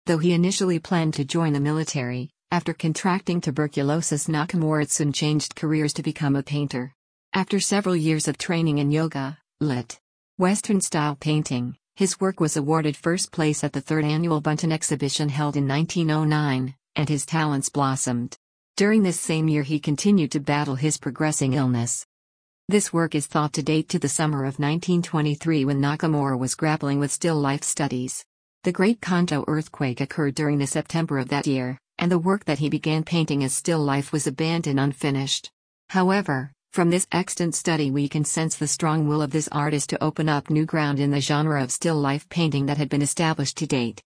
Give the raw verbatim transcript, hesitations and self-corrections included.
Though he initially planned to join the military, after contracting tuberculosis, Nakamura soon changed careers to become a painter. After several years of training in yoga, lit. Western-style painting, his work was awarded first place at the third annual Bunton exhibition held in nineteen oh nine, and his talents blossomed. During this same year he continued to battle his progressing illness. This work is thought to date to the summer of nineteen twenty-three, when Nakamura was grappling with still life studies. The Great Kanto earthquake occurred during the September of that year, and the work that he began painting as still life was abandoned unfinished. However, from this extant study we can sense the strong will of this artist to open up new ground in the genre of still life painting that had been established to date.